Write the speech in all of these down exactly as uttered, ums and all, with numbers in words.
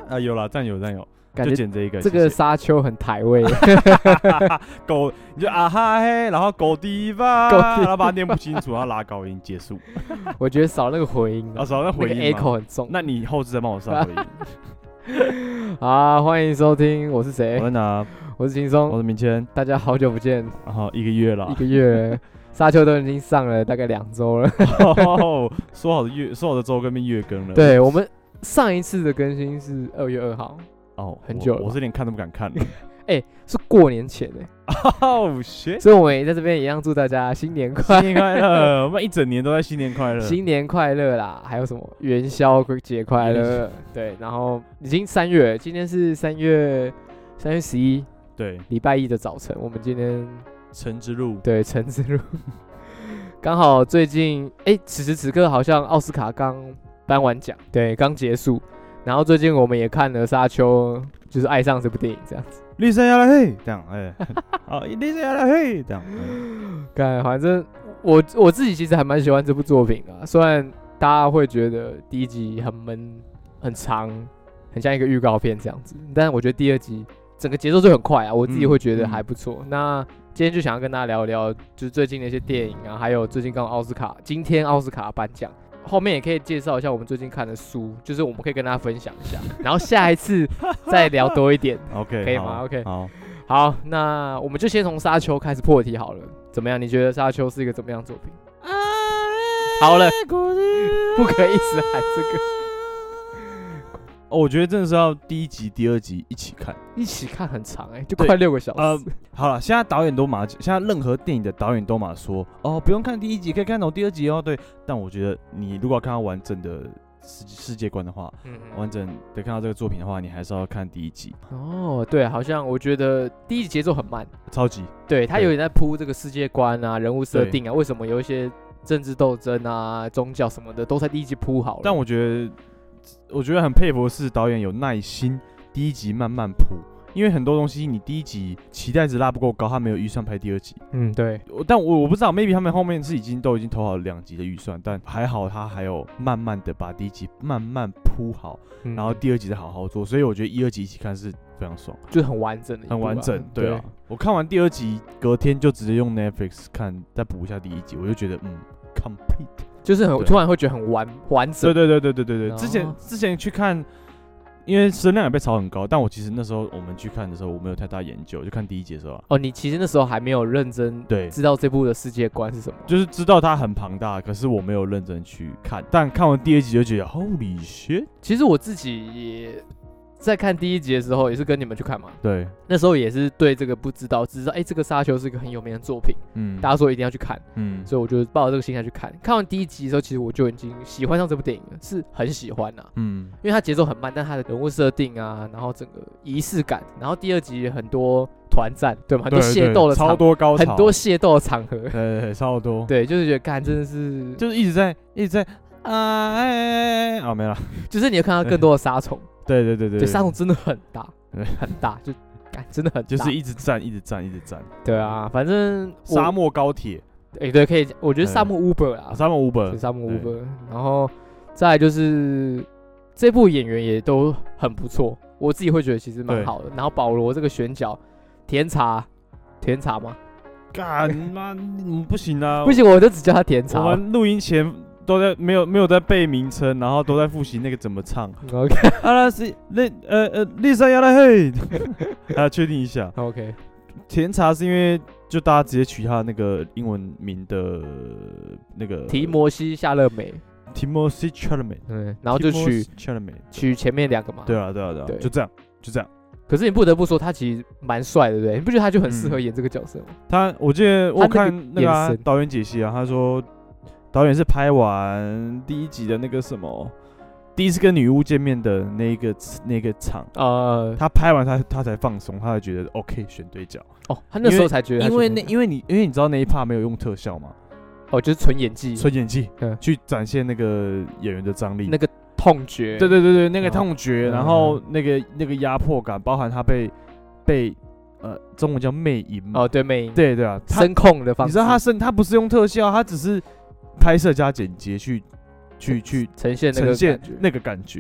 啊，有啦，战友战友， 感觉就剪这一个。 这个沙丘很台味。 狗，你就啊哈嘿，然后狗地吧，然后把它念不清楚，然后拉高音结束。 我觉得少那个回音、 啊，少那回音嘛， 那个 echo 很重。 那你后置再帮我上回音。 好，欢迎收听，我是谁？ 我在哪？ 我是轻松， 我是明谦。 大家好久不见， 然后一个月了， 一个月了，沙丘都已经上了大概两周了。 哦、说好的月，说好的周更变月更了。 对，我们上一次的更新是二月二号， 哦， 很久了， 我, 我是连看都不敢看了。 哎、欸，是过年前哎、欸， 哦、shit 所以我们也在这边一样祝大家新年快乐， 新年快乐！我们一整年都在新年快乐， 新年快乐啦！还有什么元宵节快乐？对，然后已经三月，今天是三月三月十一， 对， 礼拜一的早晨，我们今天晨之路， 对，晨之路，刚好最近哎、欸，此时此刻好像奥斯卡刚颁完奖，对，刚结束。然后最近我们也看了《沙丘》，就是爱上这部电影这样子。 丽莎亚拉嘿，这样哎，好，丽莎亚拉嘿，这样。 看，反正我我自己其实还蛮喜欢这部作品的，虽然大家会觉得第一集很闷、很长，很像一个预告片这样子，但是我觉得第二集整个节奏就很快啊，我自己会觉得还不错。嗯嗯、那今天就想要跟大家聊聊，就是最近的一些电影啊，还有最近刚奥斯卡，今天奥斯卡颁奖。后面也可以介绍一下我们最近看的书，就是我们可以跟大家分享一下，然后下一次再聊多一点 ，OK， 可以吗 ？OK， 好， 好，那我们就先从《沙丘》开始破题好了，怎么样？你觉得《沙丘》是一个怎么样的作品？好了，不可以一直喊这个。 哦，我觉得真的是要第一集、第二集一起看， 一起看很长哎、欸，就快六个小时。呃， 好了，现在导演都嘛，现在任何电影的导演都嘛说，哦，不用看第一集，可以看懂第二集哦。对，但我觉得你如果要看到完整的世世界观的话，嗯嗯完整的看到这个作品的话，你还是要看第一集。 哦，对，好像我觉得第一集节奏很慢， 超级。 对，他有点在铺这个世界观啊、人物设定啊，为什么有一些政治斗争啊、宗教什么的都在第一集铺好了。 但我觉得。我觉得很佩服的是导演有耐心，第一集慢慢铺，因为很多东西你第一集期待值拉不够高，他没有预算拍第二集。 嗯，对。 但我我不知道 ，maybe 他们后面是已经都已经投好了两集的预算，但还好他还有慢慢的把第一集慢慢铺好，嗯、然后第二集再好好做，所以我觉得一、二集一起看是非常爽， 就是很完整的、啊， 很完整。对啊， 对我看完第二集，隔天就直接用 Netflix 看，再补一下第一集，我就觉得嗯 ，complete。 就是很突然会觉得很完完整， 对对对对对对对。之前之前去看，因为声量也被炒很高，但我其实那时候我们去看的时候，我没有太大研究，就看第一集的时候、啊。 哦，你其实那时候还没有认真对知道这部的世界观是什么， 就是知道它很庞大，可是我没有认真去看。但看完第二集就觉得 Holy shit！ 其实我自己也。在看第一集的时候，也是跟你们去看嘛。 对， 那时候也是对这个不知道，只知道哎、欸，这个《沙丘》是一个很有名的作品，嗯，大家说一定要去看，嗯，所以我就抱着这个心态去看。看完第一集的时候，其实我就已经喜欢上这部电影了，是很喜欢呐、啊，嗯，因为它节奏很慢，但它的人物设定啊，然后整个仪式感，然后第二集很多团战，对吗？很多械斗的超多高潮， 很多械斗的场合， 对对对，超多， 对，就是觉得干真的是， 就是一直在一直在啊哎哎哎，哦没了， 就是你有看到更多的杀虫。 对对对对， 对，沙虫真的很大，很大，就感真的很大， 就是一直站，一直站，一直站。 对啊，反正沙漠高铁， 哎、欸，对，可以，我觉得沙漠 Uber 啦， 沙漠 Uber， 沙漠 Uber， 然后再来就是这部演员也都很不错，我自己会觉得其实蛮好的。然后保罗这个选角，甜茶，甜茶吗？ 干妈，不行啊， 不行，我就只叫他甜茶。 我们录音前。都在没有没有在背名称，然后都在复习那个怎么唱。 OK， 阿拉斯那呃呃丽莎亚拉嘿，还要确定一下。 OK， 甜茶是因为就大家直接取他那个英文名的那个提摩西夏勒美 ，Timothy Chalamet， 嗯，然后就取 Chalamet 取前面两个嘛。 对啊对啊对啊，就这样就这样。 可是你不得不说，他其实蛮帅的，对不对？你不觉得他就很适合演这个角色吗？ 嗯、他我记得我看那个、啊、导演解析啊，他说。导演是拍完第一集的那个什么，第一次跟女巫见面的那个那个场，呃，他拍完他他才放松，他才觉得 OK 选对角。 哦，他那时候才觉得因为那因为你因为你知道那一 part 没有用特效吗？ 哦，就是纯演技， 纯演技，嗯，去展现那个演员的张力， 那个痛觉， 对对对对，那个痛觉，嗯、然后那个那个压迫感，包含他被被。呃，中文叫魅影嘛？ 哦，对，魅影， 对对啊， 声控的方式。 你知道他声，他不是用特效，他只是拍摄加剪接去去去呈现那个呈现那个感觉。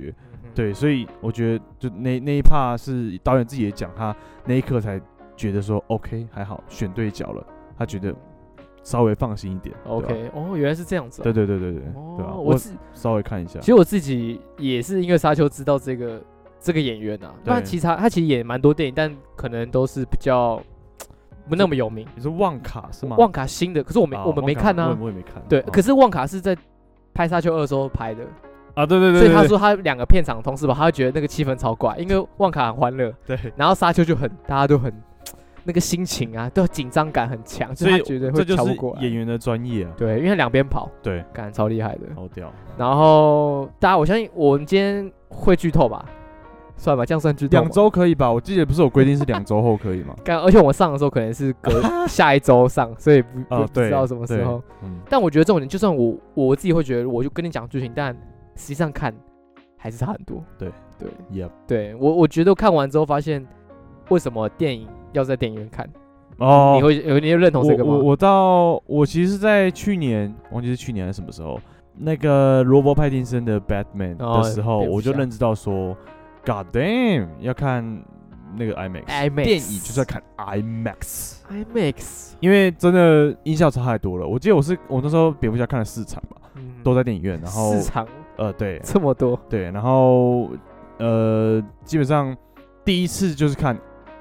对，所以我觉得就那那一 part 是导演自己也讲，他那一刻才觉得说 OK 还好选对角了，他觉得稍微放心一点。 OK， 哦，原来是这样子、啊。 对对对对对，哦、对啊，我稍微看一下。 其实我自己也是因为沙丘知道这个这个演员啊，他其实他其实演蛮多电影，但可能都是比较不那么有名。 你说旺卡是吗？ 旺卡新的，可是我没、啊、我们没看啊， 我也没看。 对，啊、可是旺卡是在拍沙丘二的时候拍的。 啊，对对 对, 对，所以他说他两个片场同时吧，他会觉得那个气氛超怪，因为旺卡很欢乐， 对， 然后沙丘就很大家都很那个心情啊，都紧张感很强，所以他觉得会瞧不过来。 演员的专业啊， 对，因为两边跑， 对， 感超厉害的， 好屌。 然后大家，我相信我们今天会剧透吧？算吧，这样算剧透。 两周可以吧？我记得不是有规定是两周后可以吗？ 而且我上的时候可能是隔下一周上，所以不、哦、不知道什么时候。嗯、但我觉得重点，就算我我自己会觉得，我就跟你讲剧情，但实际上看。还是差很多， 对对 ，Yep. 对我我觉得看完之后发现，为什么电影要在电影院看？ 哦， 你会有你认同这个吗？ 我 我, 我到我其实是在去年，忘记是去年还是什么时候，那个罗伯·派丁森的 Batman 的时候，哦、我就认知到说 ，God damn， 要看那个 IMAX， 电影就是要看 IMAX，IMAX， 因为真的音效差太多了。我记得我是我那时候蝙蝠侠看了四场吧，嗯、都在电影院，然后四场。 呃，对， 这么多， 对，然后呃，基本上第一次就是看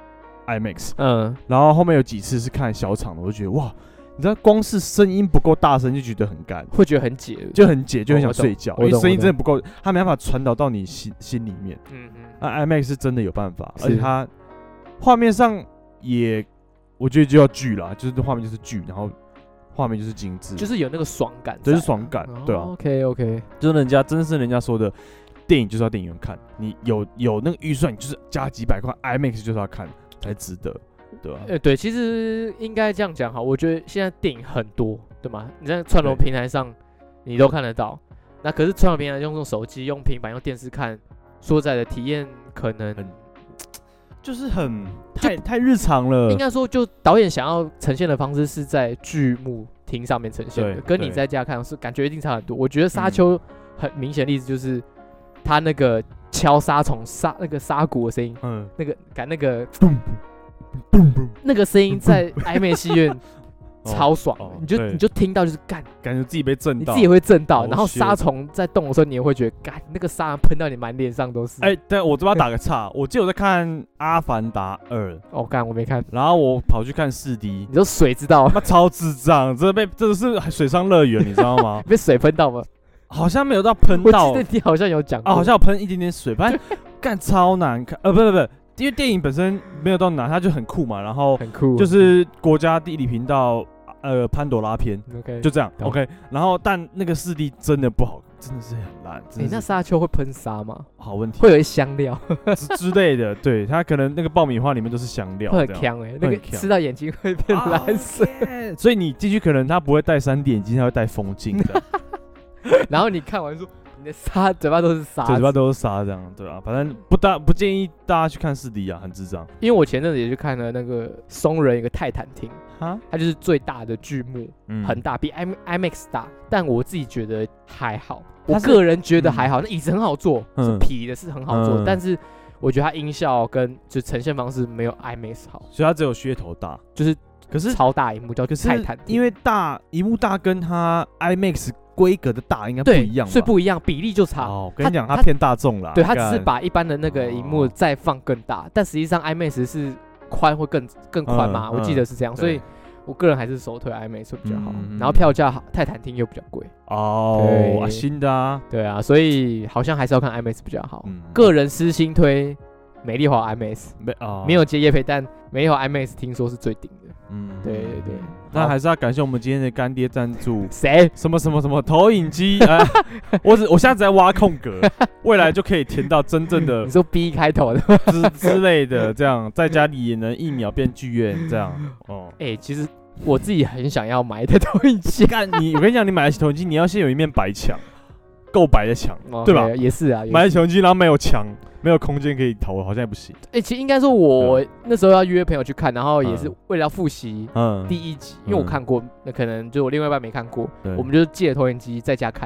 IMAX， 嗯，然后后面有几次是看小场的，我就觉得哇，你知道光是声音不够大声就觉得很干， 会觉得很解， 就很解，就很想睡觉，因为声音真的不够，它没办法传导到你心心里面。嗯嗯，那 IMAX 是真的有办法，而且它画面上也，我觉得就要剧啦，就是画面就是剧，然后。画面就是精致， 就是有那个爽感， 就是爽感，哦、对啊。 OK OK， 就是人家真是人家说的，电影就是要电影院看，你有有那个预算，你就是加几百块 ，IMAX 就是要看才值得，对吧、啊？ 呃，对，其实应该这样讲哈，我觉得现在电影很多，对吗？你在串流平台上你都看得到，那可是串流平台用用手机、用平板、用电视看，说实在的体验可能很。 就是很太太日常了， 应该说，就导演想要呈现的方式是在剧目厅上面呈现的，跟你在家看是感觉一定差很多。我觉得沙丘很明显的例子就是他那个敲沙虫沙那个沙鼓的声音，嗯，那个感那个那个声音在IMAX戏院。超爽的，哦哦、你就你就听到就是干， 感觉自己被震到， 你自己也会震到。然后沙虫在动的时候，你也会觉得干，那个沙喷到你满脸上都是。 哎、欸，对，我这边打个岔，我记得我在看《阿凡达二》， 哦，干我没看， 然后我跑去看四 D， 你说水知道？ 他超智障，真的被真的是水上乐园，你知道吗？ 被水喷到吗？ 好像没有到喷到， 我记得你好像有讲过， 啊，好像有喷一点点水，反正干超难看，呃，不不不。因为电影本身没有到难，它就很酷嘛，然后很酷， 就是国家地理频道。呃，潘多拉篇 ，OK， 就这样 ，OK。然后，但那个四 D 真的不好，真的是很烂。 哎、欸，那沙丘会喷沙吗？ 好问题， 会有一香料之之类的，对，它可能那个爆米花里面都是香料， 会很香哎、欸，那个吃到眼睛会变蓝色。Oh, okay. 所以你进去可能它不会戴三 D 眼镜，它会戴风镜的。 然后你看完说。你的沙嘴巴都是沙， 嘴巴都是沙，这样对吧、啊？反正不大不建议大家去看四 D 啊，很智障。 因为我前阵子也去看了那个松仁一个泰坦厅，它就是最大的剧目，嗯、很大，比 IMAX 大。但我自己觉得还好，我个人觉得还好。嗯、那椅子很好坐，嗯、是皮的，是很好坐，嗯、但是我觉得它音效跟就呈现方式没有 IMAX 好， 所以它只有噱头大， 就是可是超大荧幕叫泰坦厅， 因为大荧幕大跟它 IMAX。规格的大应该不一样吧， 所以不一样，比例就差。 哦，我跟你讲，它偏大众啦。 对，它只是把一般的那个荧幕再放更大，哦、但实际上 IMAX 是宽会更更宽嘛、嗯，我记得是这样，嗯、所以我个人还是首推 IMAX 比较好。嗯、然后票价好，泰坦厅又比较贵。 哦，啊新的啊， 对啊，所以好像还是要看 IMAX 比较好。嗯、个人私心推美丽华 IMAX， 没、哦、没有接业配，但美丽华 IMAX 听说是最顶的。嗯，对对对。 那还是要感谢我们今天的干爹赞助， 谁？ 什么什么什么投影机？哎，我只我现在只在挖空格，未来就可以填到真正的。 你说 B 开头的之之类的，这样在家里也能一秒变剧院，这样哦。 哎、欸，其实我自己很想要买的投影机。 干你，我跟你讲，你买的投影机，你要先有一面白墙，够白的墙， okay, 对吧？ 也是啊， 买的投影机，然后没有墙。没有空间可以投，好像也不行。 哎、欸，其实应该说我，我那时候要约朋友去看，然后也是为了要复习第一集，嗯、因为我看过，那可能就我另外一半没看过，我们就借投影机在家看。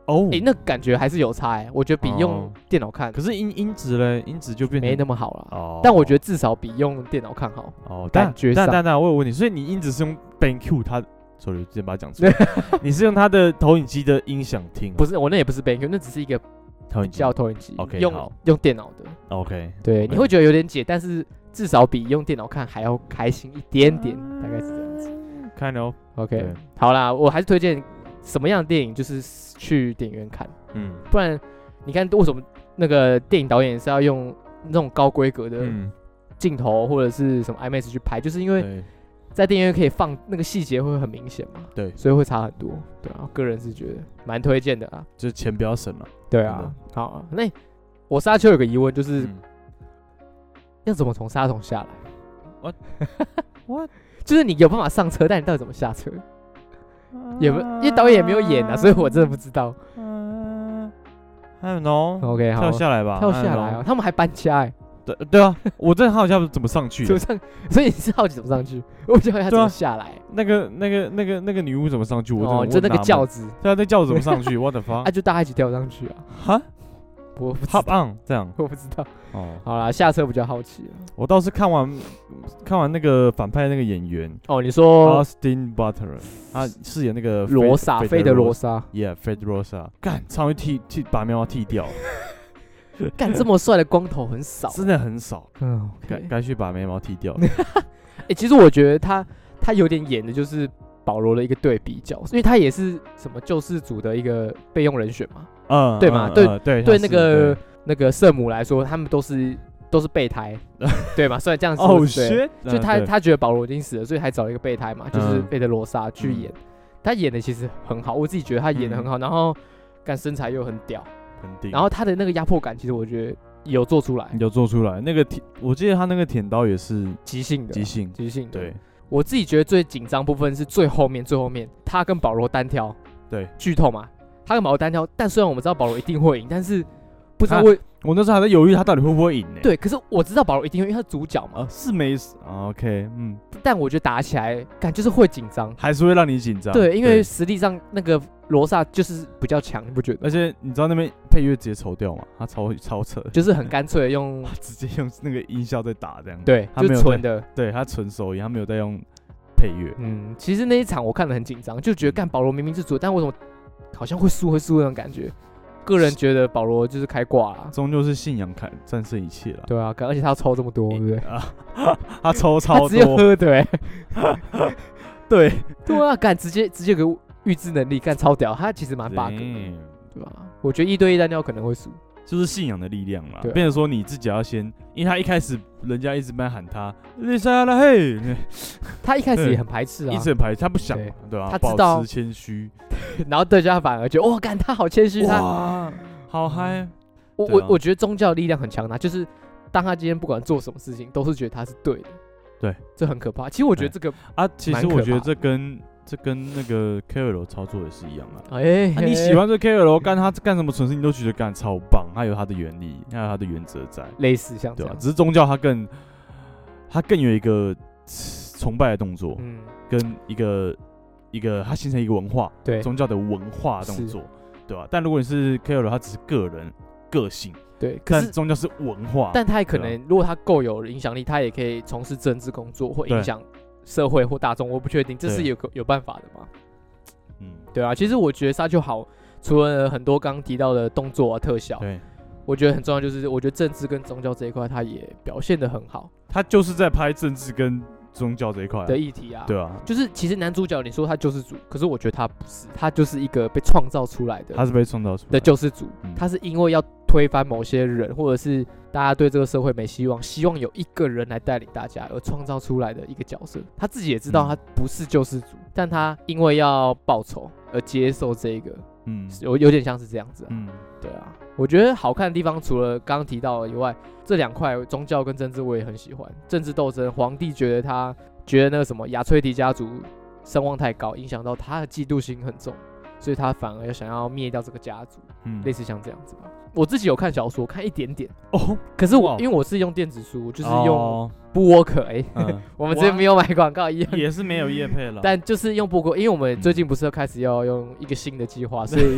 哦，哎、欸，那感觉还是有差哎、欸，我觉得比用电脑看，哦、 可是音音质嘞，音质就变没那么好了。哦，但我觉得至少比用电脑看好。哦，感觉上。 但但但我有问题，所以你音质是用 BenQ 它 ，sorry， 直接把它讲出来。你是用它的投影机的音响听、啊？ 不是，我那也不是 BenQ， 那只是一个投影机，叫投影机。 OK， 用用电脑的。 OK， 对， okay. 你会觉得有点解，但是至少比用电脑看还要开心一点点，大概是这样子。 看哦 ，OK， 好啦，我还是推荐什么样的电影就是去电影院看，嗯，不然你看为什么那个电影导演是要用那种高规格的镜头或者是什么 IMAX 去拍，就是因为在电影院可以放那个细节会很明显嘛， 对， 所以会差很多，对啊，个人是觉得蛮推荐的啊， 就是钱不要省嘛， 对啊，好啊，那我沙丘有个疑问就是，嗯、要怎么从沙桶下来 ？What What？ 就是你有办法上车，但你到底怎么下车？有没有？因为导演也没有演啊，所以我真的不知道。 嗯 ，I don't know。 OK， 好， 跳下来吧， 跳下来啊！他们还搬家哎、欸。 对对啊，我真的好奇他怎么上去。 怎么上？所以你是好奇怎么上去？我就好奇他怎么下来、欸。 那个、那个、那个、那个女巫怎么上去？我哦，就那个轿子。 对啊，那轿子怎么上去 ？What the fuck？ 啊，就大家一起跳上去啊。 哈？ 我不知道 Hop on 这样， 我不知道。哦，好啦，下车比较好奇。 我倒是看完看完那个反派那个演员哦，你说 Austin Butler， 他饰演那个罗莎，菲德罗莎 ，Yeah，Federosa， 干，超会剃剃把眉毛剃掉， 干这么帅的光头很少， 真的很少。 嗯， 该该去把眉毛剃掉。 哎、欸，其实我觉得他他有点演的就是保罗的一个对比角，因为他也是什么救世主的一个备用人选嘛。嗯，对嘛，嗯、对、嗯、对对，那个那个圣母来说，他们都是都是备胎，对嘛？所以这样说，哦，对，就他他觉得保罗已经死了，所以还找了一个备胎嘛，就是费德罗莎去演。嗯、他演的其实很好，我自己觉得他演的很好，嗯、然后干身材又很屌， 很顶。 然后他的那个压迫感，其实我觉得有做出来， 有做出来。那个舔，我记得他那个舔刀也是即兴的， 即兴即兴。 对， 我自己觉得最紧张部分是最后面，最后面他跟保罗单挑， 对， 剧透嘛。他跟保罗单挑，但虽然我们知道保罗一定会赢，但是不知道为我那时候还在犹豫他到底会不会赢呢、欸？ 对，可是我知道保罗一定会，因为他是主角嘛。 啊，是没事、啊、，OK， 嗯。 但我觉得打起来，感就是会紧张， 还是会让你紧张。 对，因为实力上那个罗萨就是比较强，你不觉得？ 而且你知道那边配乐直接抽掉吗？他超超扯， 就是很干脆的用直接用那个音效在打这样。 对， 他没有就纯的， 对他纯手音，他没有在用配乐。 嗯，其实那一场我看得很紧张，就觉得干保罗明明是主，但为什么？好像会输会输那种感觉，个人觉得保罗就是开挂了， 终究是信仰看战胜一切了。 对啊，而且他抽这么多，对不对？ 啊，他抽超多， 他直接喝的、欸， 对对啊，干直接直接有个预知能力，干超屌，他其实蛮 bug 的，对吧？我觉得一对一单挑可能会输。 就是信仰的力量啦，变成说你自己要先，因为他一开始人家一直在喊他，你下来嘿， 他一开始也很排斥啊， 一直很排斥，他不想嘛，对吧、啊？ 他知道保持谦虚， 然后大家反而觉得，哇，干他好谦虚，他哇，好嗨！ 我我、啊、我觉得宗教力量很强大，就是当他今天不管做什么事情，都是觉得他是对的， 对， 这很可怕。其实我觉得这个啊，其实我觉得这跟。这跟那个 K O L 操作也是一样啊！ 哎、欸啊，你喜欢这 K O L 干他干什么蠢事，你都觉得干超棒，他有他的原理，他有他的原则在， 类似像这样， 对吧、啊？只是宗教它更，它更有一个崇拜的动作，嗯，跟一个一个它形成一个文化， 对， 宗教的文化动作，对吧、啊？但如果你是 K O L， 他只是个人个性。 对，可是宗教是文化， 但他也可能，如果他够有影响力，他也可以从事政治工作或影响社会或大众。我不确定，这是有有办法的吗？嗯，对啊。其实我觉得沙丘好，除了很多刚刚提到的动作啊、特效， 对， 我觉得很重要，就是我觉得政治跟宗教这一块，他也表现得很好。 他就是在拍政治跟宗教这一块、啊、 的议题啊， 对啊， 就是其实男主角你说他救世主，可是我觉得他不是，他就是一个被创造出来的， 他是被创造出来的救世主、嗯，他是因为要推翻某些人，或者是大家对这个社会没希望，希望有一个人来带领大家而创造出来的一个角色。他自己也知道他不是救世主，嗯、但他因为要报仇而接受这个，嗯，有有点像是这样子啊，嗯，对啊。我觉得好看的地方，除了刚刚提到的以外，这两块宗教跟政治我也很喜欢。政治斗争，皇帝觉得他觉得那个什么亚崔迪家族声望太高，影响到他的嫉妒心很重，所以他反而想要灭掉这个家族，嗯，类似像这样子吧。我自己有看小说，看一点点哦，可是我因为我是用电子书，就是用 Bookwalker， 哎、欸嗯，我们之前没有买广告一样， 也是没有业配了， 但就是用 Bookwalker，因为我们最近不是要开始要用一个新的计划，所以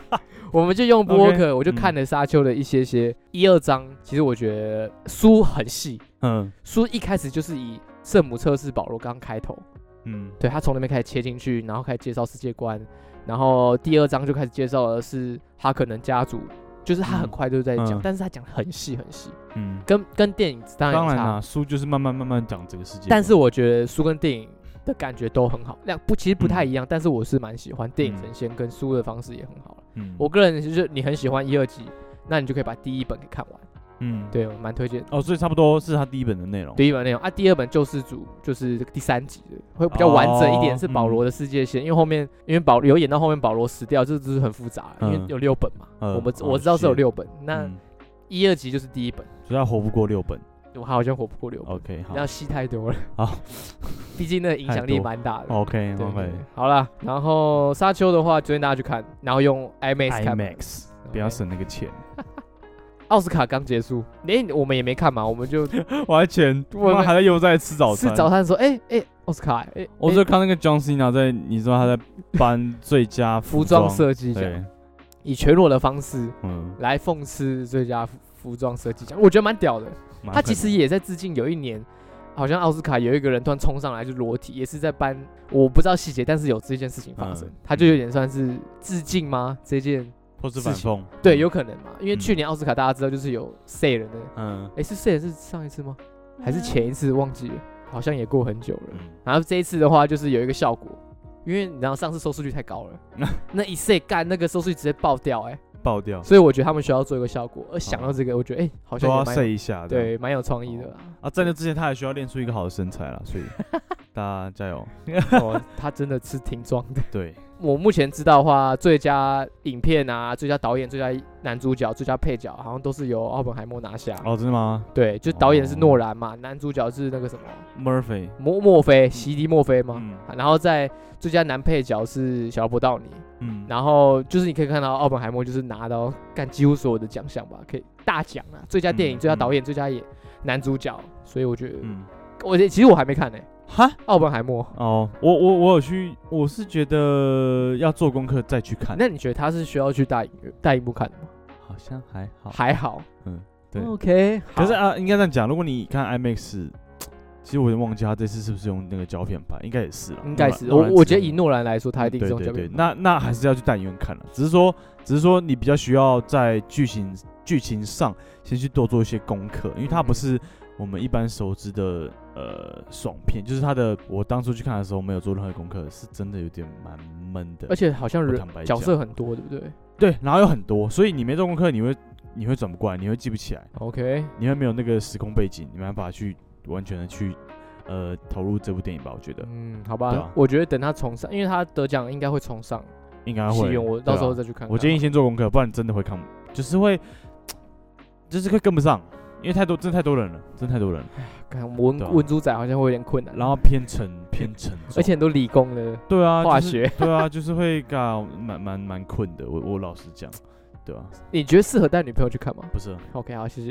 我们就用播客， okay, 我就看了沙丘的一些些、嗯、一二章。其实我觉得书很细，嗯，书一开始就是以圣母测试保罗刚开头，嗯，对他从那边开始切进去，然后开始介绍世界观，然后第二章就开始介绍的是哈可能家族，就是他很快就在讲、嗯，但是他讲很细很细，嗯，跟跟电影当然有差， 当然啦，书就是慢慢慢慢讲这个世界， 但是我觉得书跟电影的感觉都很好，两不其实不太一样、嗯，但是我是蛮喜欢电影呈现跟书的方式也很好。嗯，我个人就是你很喜欢一二集，那你就可以把第一本给看完。嗯，对，我蛮推荐。 哦，所以差不多是他第一本的内容。 第一本内容啊，第二本救世主就是第三集的，会比较完整一点，是保罗的世界线、哦嗯。因为后面因为保有演到后面保罗死掉，这就是很复杂、嗯，因为有六本嘛。嗯、我们、哦、我知道是有六本，那、嗯、一二集就是第一本， 所以他活不过六本。 我好像活不过六本 ，OK， 好， 要戏太多了， 好， 毕竟那个影响力蛮大的 ，OK， OK， 好啦，然后沙丘的话，推荐大家去看，然后用 IMAX 看 ，IMAX， 不要省那个钱。 奥斯卡刚结束，连我们也没看嘛，我们就我还钱，我们还在又在吃早餐， 吃早餐的时候，哎、欸、哎，奥、欸、斯卡，哎、欸， 我就看那个 John Cena 在，你知道他在颁最佳服装设计奖，以全裸的方式，嗯，来讽刺最佳服装设计奖，我觉得蛮屌的。他其实也在致敬，有一年好像奥斯卡有一个人突然冲上来就裸体，也是在颁，我不知道细节，但是有这件事情发生，嗯、他就有点算是致敬吗？这件或是反讽？ 对，有可能嘛，因为去年奥斯卡大家知道就是有 say 人的，嗯，哎、欸，是 say 人是上一次吗？还是前一次忘记了？好像也过很久了。嗯、然后这一次的话，就是有一个效果，因为你知道上次收视率太高了，那一 say 干那个收视率直接爆掉、欸，哎。 爆掉， 所以我觉得他们需要做一个效果，而想到这个，我觉得哎、欸，好像也都要试一下， 对，蛮有创意的啦。 啊，在那之前他还需要练出一个好的身材啦，所以大家加油。 哦，他真的是挺壮的。 对， 我目前知道的话，最佳影片啊、最佳导演、最佳男主角、最佳配角，好像都是由奥本海默拿下。 哦，真的吗？ 对，就导演是诺兰嘛，哦、男主角是那个什么 Murphy 墨墨菲，席迪墨菲嘛、嗯。然后在最佳男配角是小罗伯道尼。嗯，然后就是你可以看到奥本海默就是拿到干几乎所有的奖项吧，可以大奖啊，最佳电影、嗯、最佳导演、嗯、最佳演男主角，所以我觉得，嗯，我其实我还没看呢、欸，哈，奥本海默哦，我我我有去，我是觉得要做功课再去看。 那你觉得他是需要去大荧大荧幕看的吗？ 好像还好， 还好， 嗯，对 ，OK， 可是啊，应该这样讲，如果你看 IMAX。其实我有点忘记他这次是不是用那个胶片拍，应该也是了。 应该是，我我觉得以诺兰来说，他一定是用胶片拍。 对对对，那那还是要去大影院看了。只是说，只是说你比较需要在剧情剧情上先去多做一些功课，因为它不是我们一般熟知的呃爽片，就是它的。我当初去看的时候没有做任何功课，是真的有点蛮闷的。 而且好像人角色很多，对不对？ 对，然后有很多，所以你没做功课，你会你会转不过来，你会记不起来。 OK， 你会没有那个时空背景，你没办法去。完全的去，呃，投入这部电影吧，我觉得。 嗯，好吧，啊、我觉得等他重上，因为他得奖应该会重上， 应该会。 我到时候再去看看。 我建议先做功课，不然真的会看，就是会，就是会跟不上，因为太多，真的太多人了，真的太多人了。 看文、啊、文组仔好像会有点困难， 然后偏沉偏沉， 而且很多理工的， 对啊， 化学， 就是、对啊，就是会搞蛮蛮蛮困的。我我老实讲。对啊， 你觉得适合带女朋友去看吗？ 不是 ，OK， 好，谢谢。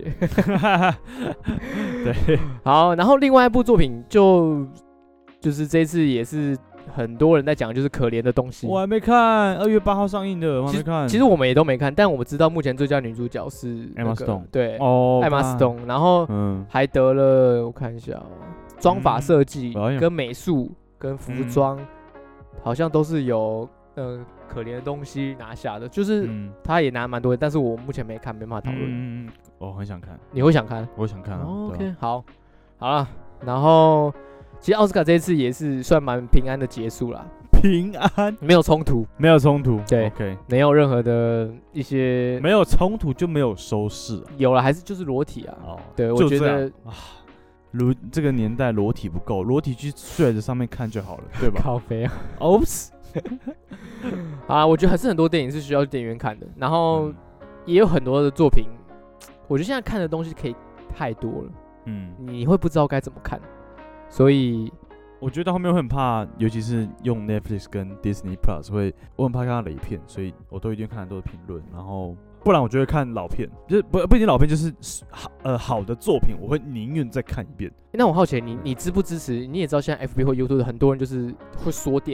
对， 好，然后另外一部作品就就是这次也是很多人在讲，就是《可怜的东西》。 我还没看，二月八号上映的，我还没看。 其实我们也都没看，但我们知道目前最佳女主角是艾玛斯通， 对， 哦， 艾玛斯通，然后还得了，我看一下哦，妆发设计、跟美术、跟服装，嗯、好像都是由呃。可怜的东西拿下的，就是他也拿蛮多的，但是我目前没看，没办法讨论。 嗯，我很想看。 你会想看？ 我想看啊。 哦、OK， 好，好了，然后其实奥斯卡这一次也是算蛮平安的结束了。 平安， 没有冲突， 没有冲突。 对 ，OK， 没有任何的一些没有冲突就没有收视、啊。 有了，还是就是裸体啊。哦，对，我觉得啊， 如这个年代裸体不够，裸体去睡在上面看就好了，对吧？ 靠北啊 ，Oops。 啊，我觉得还是很多电影是需要电影院看的，然后也有很多的作品，我觉得现在看的东西可以太多了，嗯，你会不知道该怎么看，所以我觉得到后面会很怕，尤其是用 Netflix 跟 Disney Plus 会，我很怕看到雷片，所以我都一定看很多的评论，然后不然我就会看老片，就是不不一定老片，就是好呃好的作品，我会宁愿再看一遍。 那我好奇你你支不支持？你也知道现在 F B 或 YouTube 很多人就是会说电影。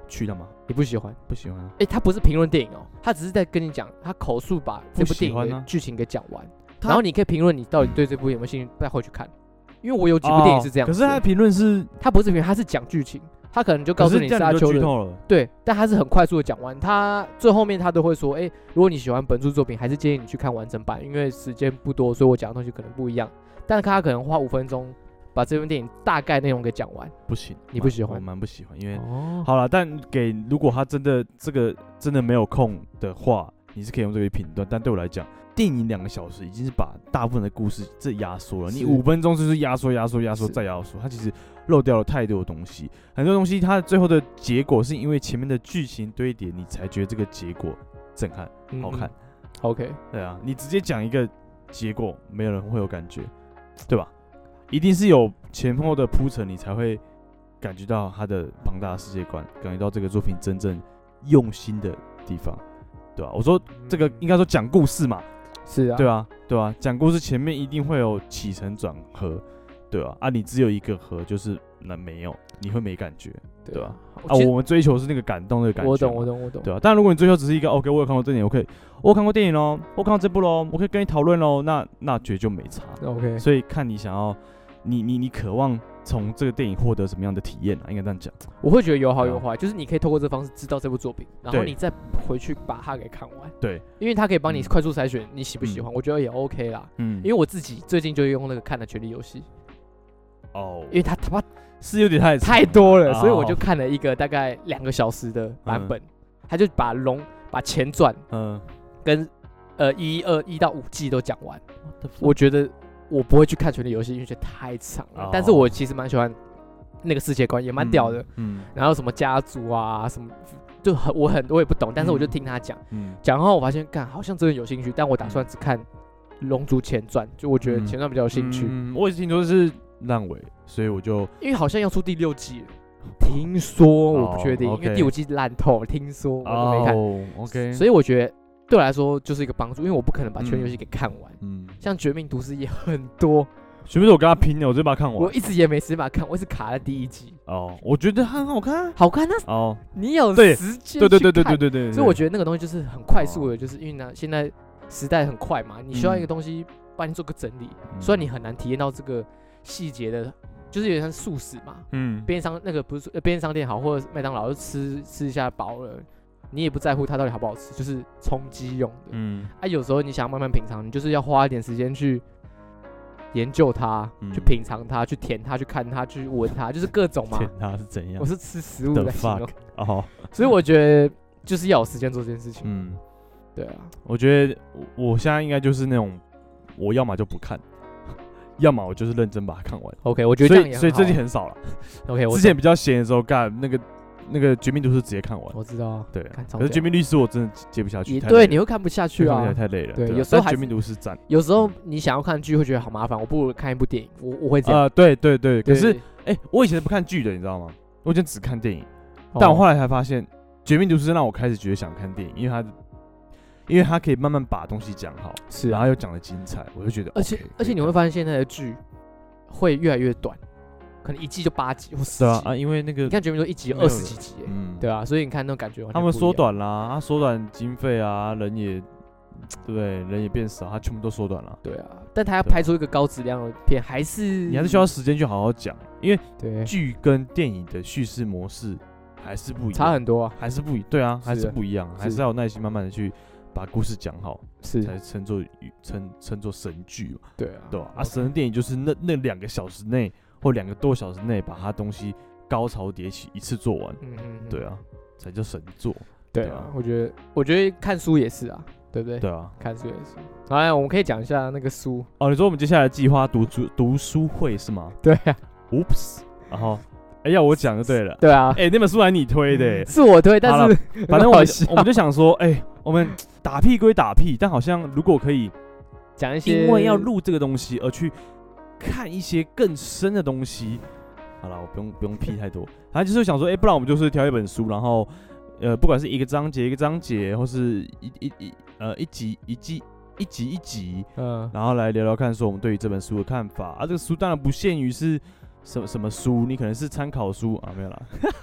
去的吗？ 你不喜欢？ 不喜欢啊。 哎、欸，他不是评论电影哦，他只是在跟你讲，他口述把这部电影的剧情给讲完，啊、然后你可以评论你到底对这部有没有兴趣，再回去看。因为我有几部电影是这样、哦， 可是他的评论是， 他不是评论，他是讲剧情，他可能就告诉你沙丘的，对，但他是很快速的讲完，他最后面他都会说，哎、欸，如果你喜欢本书作品，还是建议你去看完整版，因为时间不多，所以我讲的东西可能不一样，但是他可能花五分钟把这部电影大概内容给讲完， 不行， 你不喜欢？ 我蛮不喜欢，因为、哦、好了，但给如果他真的这个真的没有空的话，你是可以用这个评断，但对我来讲。电影两个小时已经是把大部分的故事这压缩了，你五分钟就是压缩、压缩、压缩再压缩，它其实漏掉了太多的东西。很多东西它最后的结果是因为前面的剧情堆叠，你才觉得这个结果震撼、嗯、好看。 OK， 对啊，你直接讲一个结果，没有人会有感觉，对吧？一定是有前后的铺陈，你才会感觉到它的庞大的世界观，感觉到这个作品真正用心的地方，对吧？我说这个应该说讲故事嘛。 是啊， 对啊，对啊，讲故事前面一定会有起承转合，对啊，啊，你只有一个合，就是那没有，你会没感觉，对吧、啊？啊，我们追求是那个感动的感觉， 我懂，我懂，我懂， 对啊。但如果你追求只是一个 OK， 我有看过电影，我可以，我有看过电影咯，我看过这部咯，我可以跟你讨论咯，那那绝对就没差 ，OK。 所以看你想要，你你你渴望从这个电影获得什么样的体验啊？应该这样讲。 我会觉得有好有坏，就是你可以透过这方式知道这部作品，然后你再回去把它给看完。 对， 因为它可以帮你快速筛选你喜不喜欢，嗯、我觉得也 OK 啦。嗯，因为我自己最近就用那个看了《权力游戏》。哦。因为它他妈是有点太太多了，所以我就看了一个大概两个小时的版本，他、嗯、就把龙把前传嗯跟呃一二一到五季都讲完。我觉得我不会去看《权力游戏》，因为觉得太长了。哦、但是我其实蛮喜欢那个世界观，也蛮屌的。嗯。嗯然后什么家族啊什么。就很我很我也不懂，但是我就听他讲，讲、嗯、后我发现，干好像真的有兴趣，但我打算只看《龙族前传》，就我觉得前传比较有兴趣。 嗯嗯、我也是听说是烂尾，所以我就因为好像要出第六季了，听说我不确定，哦 okay、因为第五季烂透，听说我都没看。 哦、OK， 所以我觉得对我来说就是一个帮助，因为我不可能把全游戏给看完。嗯，像《绝命毒师》也很多。 全部是我跟他拼的，我就把它看完。 我一直也没时间把它看，我一直卡在第一集。 哦，我觉得它很好看， 好看啊！哦，你有时间对对对对对对对， 所以我觉得那个东西就是很快速的，就是因为呢，现在时代很快嘛，你需要一个东西帮你做个整理，嗯、虽然你很难体验到这个细节的，就是有点像速食嘛。嗯，便利商那个不是便利商店好，或者麦当劳就吃吃一下饱了，你也不在乎它到底好不好吃，就是充饥用的。嗯，啊，有时候你想要慢慢品尝，你就是要花一点时间去。研究它，嗯、去品尝它，去舔它，去看它，去闻它，就是各种嘛。 舔它是怎样？ 我是吃食物在形容。 哦， 所以我觉得就是要有时间做这件事情。嗯，对啊。 我觉得我现在应该就是那种，我要么就不看，要么我就是认真把它看完。 OK， 我觉得这样也很好。 所以所以最近很少了。 OK， 我之前比较闲的时候干那个。那个《绝命毒师》直接看完， 我知道啊。 对，可是《绝命律师》我真的接不下去。 对，你会看不下去啊， 太累了。 对，有时候《 绝命毒师》赞。 有时候你想要看剧会觉得好麻烦，我不如看一部电影。我我会这样。 啊，对对对。可是，哎，我以前不看剧的，你知道吗？我以前只看电影，但我后来才发现，《绝命毒师》让我开始觉得想看电影，因为它，因为它可以慢慢把东西讲好，是，然后又讲得精彩，我就觉得。 而且而且你会发现现在的剧会越来越短。可能一季就八集或十集啊啊！因为那个你看《绝命毒师》一集二十几集，嗯，对啊，所以你看那种感觉， 他们缩短啦，啊，缩短经费啊，人也对不对？人也变少，他全部都缩短了。 对啊，但他要拍出一个高质量的片，还是你还是需要时间去好好讲，因为剧跟电影的叙事模式还是不一样， 差很多啊， 还是不一对啊，还是不一样，还是要有耐心，慢慢的去把故事讲好， 是才称作称称作神剧嘛。 对啊， 对吧？啊，神的电影就是那那两个小时内。或两个多小时内把它东西高潮迭起一次做完，嗯嗯，对啊，才叫神作。 对啊，我觉得，我觉得看书也是啊，对不对？ 对啊， 看书也是。来，我们可以讲一下那个书哦。你说我们接下来计划读书读书会是吗？ 对啊。 Oops， 然后，哎呀，我讲就对了。 对啊。 哎，那本书还你推的， 是我推，但是反正我我们就想说，哎，我们打屁归打屁，但好像如果可以讲一些， 因为要录这个东西而去。看一些更深的东西，好了，我不用不用批太多，反正就是想说，哎、欸，不然我们就是挑一本书，然后，呃，不管是一个章节一个章节，或是一一一呃一集一季一集一集，嗯，然后来聊聊看，说我们对于这本书的看法啊。这个书当然不限于是什么什么书，你可能是参考书啊，没有啦，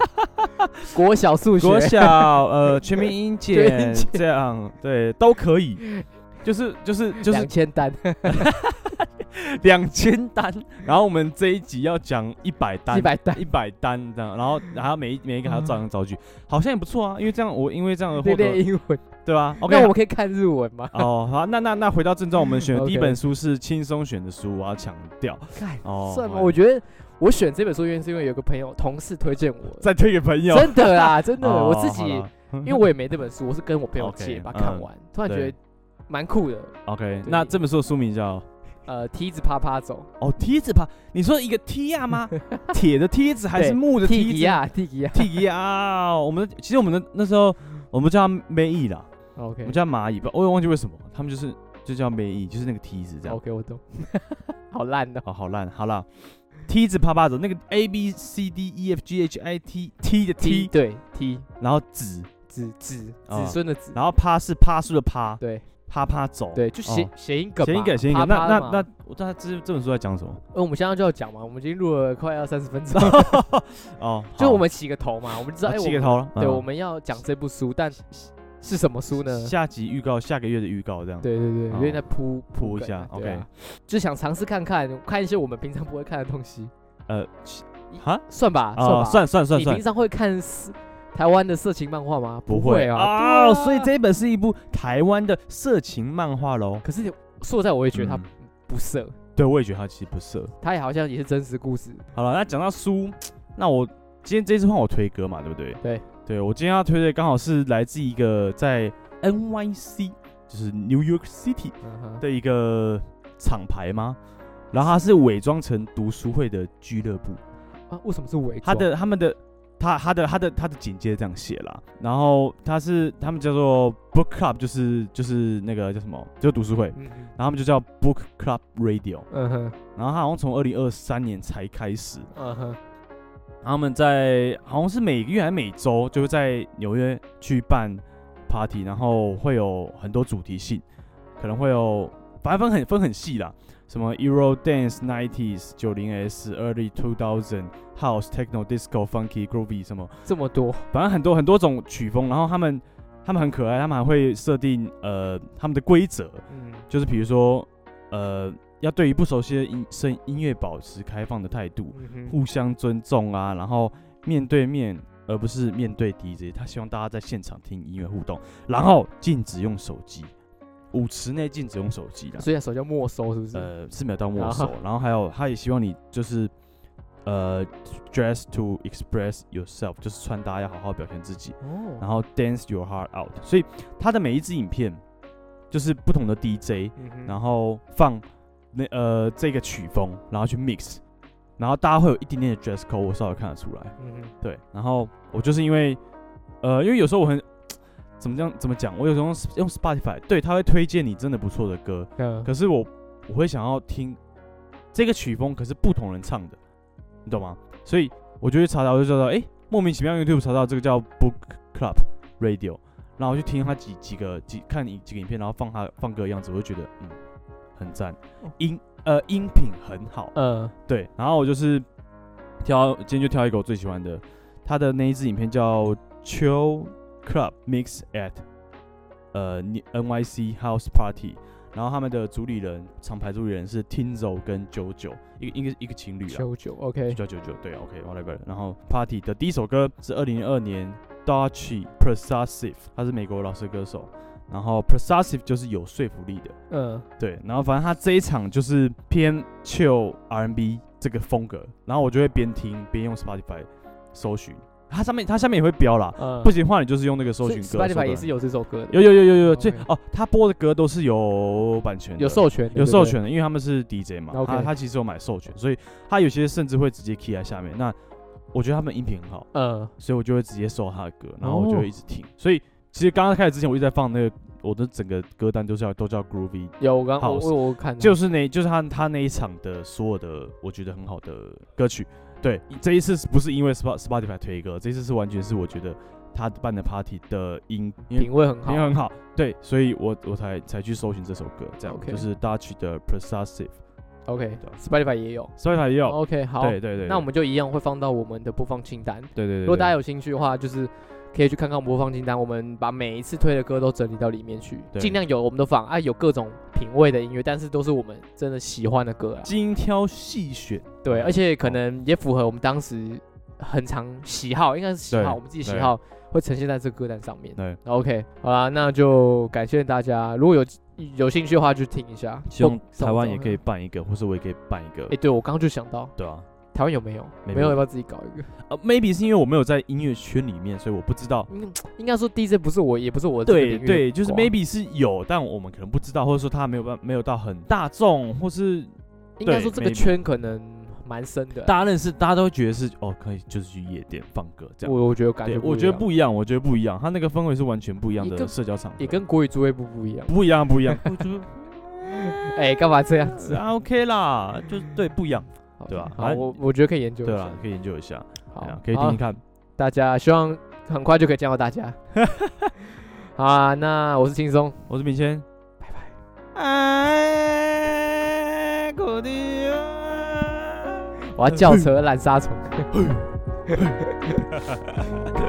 国小数学， 国小呃全民英检这样，对，都可以，就是就是就是两千单。 两千单，然后我们这一集要讲一百单， 一百单， 一百单这样，然后还要每一每一个还要照样造句，好像也不错啊，因为这样我因为这样的练练英文， 对吧 ？OK， 那我们可以看日文吗？ 哦，好，那那那回到正传，我们选的第一本书是轻松选的书，我要强调。 哦，算吗？我觉得我选这本书原因是因为有个朋友同事推荐我， 再推给朋友， 真的啦，真的，我自己因为我也没这本书，我是跟我朋友借把它看完，突然觉得蛮酷的。 OK， 那这本书的书名叫？ 呃，梯子啪啪走。 哦，梯子啪，你说一个梯呀吗？铁的梯子还是木的梯子啊？梯子啊， 梯子啊！我们其实我们的那时候我们叫蚂蚁啦 ，OK， 我们叫蚂蚁吧，我也忘记为什么，他们就是就叫蚂蚁，就是那个梯子这样。 OK， 我懂。好烂的， 哦，好烂，好啦。梯子啪啪走，那个 A B C D E F G H I T T 的 T， 对 T， 然后子子子子孙的子， 然后趴是趴树的趴， 对。 啪啪走， 对，就谐谐音梗， 谐音梗，谐音梗。那那那，我知道这这本书在讲什么？ 呃，我们现在就要讲嘛，我们已经录了快要三十分钟。哦，就我们起个头嘛，我们知道，哎， 起个头了。 对，我们要讲这部书，但是什么书呢？ 下集预告，下个月的预告这样。 对对对，有点在铺铺一下 ，OK， 就想尝试看看，看一些我们平常不会看的东西。 呃，哈， 算吧，算吧， 算算算。 你平常会看台湾的色情漫画吗？ 不会啊，哦，所以这本是一部台湾的色情漫画喽。 可是说实在，我也觉得它不色。 对，我也觉得它其实不色。 它也好像也是真实故事。 好了，那讲到书，那我今天这次换我推歌嘛，对不对？ 对， 对我今天要推的刚好是来自一个在 N Y C， 就是 New York City 的一个厂牌吗？然后它是伪装成读书会的俱乐部啊？为什么是伪装？ 他的他们的。他他的他的他的简介这样写啦，然后他是他们叫做 Book Club， 就是就是那个叫什么，就是读书会，嗯、然后他们就叫 Book Club Radio， 嗯哼，然后他好像从二零二三年才开始，嗯哼，他们在好像是每个月还是每周就会在纽约去办 party， 然后会有很多主题性，可能会有反正分很分很细啦。什么 Euro Dance nineties 九零 S Early two thousand House Techno Disco Funky Groovy 什么这么多， 反正很多很多种曲风，然后他们他们很可爱，他们还会设定呃他们的规则，嗯，就是比如说呃要对于不熟悉的音声音乐保持开放的态度，嗯、互相尊重啊，然后面对面而不是面对 D J， 他希望大家在现场听音乐互动，然后禁止用手机。舞池内禁止用手机的， 所以手叫没收是不是？ 呃，是没有到没收，然后还有他也希望你就是呃 dress to express yourself， 就是穿搭要好好表现自己，哦、然后 dance your heart out。所以他的每一支影片就是不同的 D J，嗯、然后放那呃这个曲风，然后去 mix， 然后大家会有一点点的 dress code， 我稍微看得出来，嗯、对。然后我就是因为呃，因为有时候我很。怎么讲？怎么讲？我有时候用用 Spotify， 对，他会推荐你真的不错的歌，嗯、可是我我会想要听这个曲风，可是不同人唱的，你懂吗？所以我就去查到，我就知道，哎、欸，莫名其妙 YouTube 查到这个叫 Book Club Radio， 然后我去听他几几个几看几个影片，然后放他放歌的样子，我就觉得嗯很赞，音呃音频很好，嗯，对，然后我就是挑今天就挑一个我最喜欢的，他的那一支影片叫 Chill Club Mix at 呃 N Y C House Party， 然后他们的主理人厂牌主理人是 Tinzo 跟九九，一个一个一个情侣啊， 九九 OK 叫九九对 OK whatever， 然后 Party 的第一首歌是二零零二年 Darcy Persuasive， 他是美国老师歌手，然后 Persuasive 就是有说服力的，嗯，对，然后反正他这一场就是偏 Chill R and B 这个风格，然后我就会边听边用 Spotify 搜寻。它上面它下面也会标啦，嗯、不行的话你就是用那个搜寻歌。 Spotify 也是有这首歌的。 有有有有有，这、okay. 哦，他播的歌都是有版权的， 有授权的， 有授权的，因为他们是 D J 嘛， okay. 他他其实有买授权，所以他有些甚至会直接 key 在下面。那我觉得他们音频很好，嗯，所以我就会直接搜他的歌，然后我就会一直听。哦、所以其实刚刚开始之前，我一直在放那个我的整个歌单都叫都叫 Groovy。 有，我刚我我我看就是那，就是他他那一场的所有的我觉得很好的歌曲。对，这一次不是因为 Spotify 推歌，这一次是完全是我觉得他办的 party 的音品味很好， 品味很好，对，所以我我才才去搜寻这首歌，这样、okay. 就是 Dutch 的 Persuasive， OK，Spotify 也有 ，Spotify 也有。 OK， 好， 对对对， 那我们就一样会放到我们的播放清单。 对对对， 如果大家有兴趣的话，就是可以去看看播放清单，我们把每一次推的歌都整理到里面去，尽量有我们都放啊，有各种品味的音乐，但是都是我们真的喜欢的歌啊， 精挑细选。 对，而且可能也符合我们当时很常喜好，应该是喜好，我们自己喜好会呈现在这个歌单上面。 对 ，OK， 好啦，那就感谢大家，如果有有兴趣的话就听一下。 希望台湾也可以办一个，或是我也可以办一个。 哎、欸，对我刚刚就想到， 对啊。 台湾有没有？没有，要不要自己搞一个？ 呃 ，maybe 是因为我没有在音乐圈里面，所以我不知道。 嗯，应该说 D J 不是我，也不是我的对对，就是 maybe 是有，但我们可能不知道，或者说他没有办没有到很大众，或是应该说这个圈可能蛮深的。 大家认识，大家都会觉得是哦，可以就是去夜店放歌这样。 我我觉得感觉， 我觉得不一样，我觉得不一样，他那个氛围是完全不一样的社交场合， 也跟国语组会不不一样， 不一样不一样。 哎，干嘛这样子啊 ？OK 啦，就对不一样。对吧？ 好，我我觉得可以研究一下。 对啊，可以研究一下。 好， 可以听听看。 大家希望很快就可以见到大家。好啊，那我是轻松， 我是明谦， 拜拜。 哎，苦地啊！ 我要叫车拦杀虫。